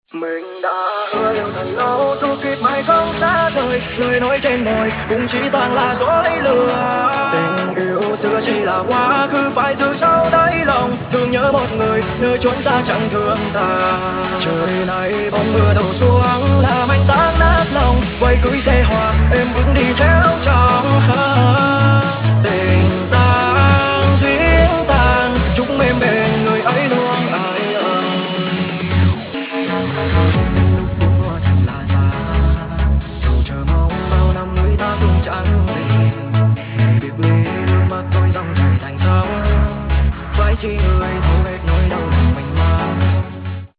Mình đã hứa yêu thật lâu dù kiếp mai không xa rời, lời nói trên môi cũng chỉ toàn là dối lừa. Tình yêu xưa chỉ là quá khứ phải giữ sâu đáy lòng, thương nhớ một người nơi chốn xa chẳng thương ta. Trời này bóng mưa đổ xuống làm anh tan nát lòng, quay cưới xe hoa em bước đi theo chồng.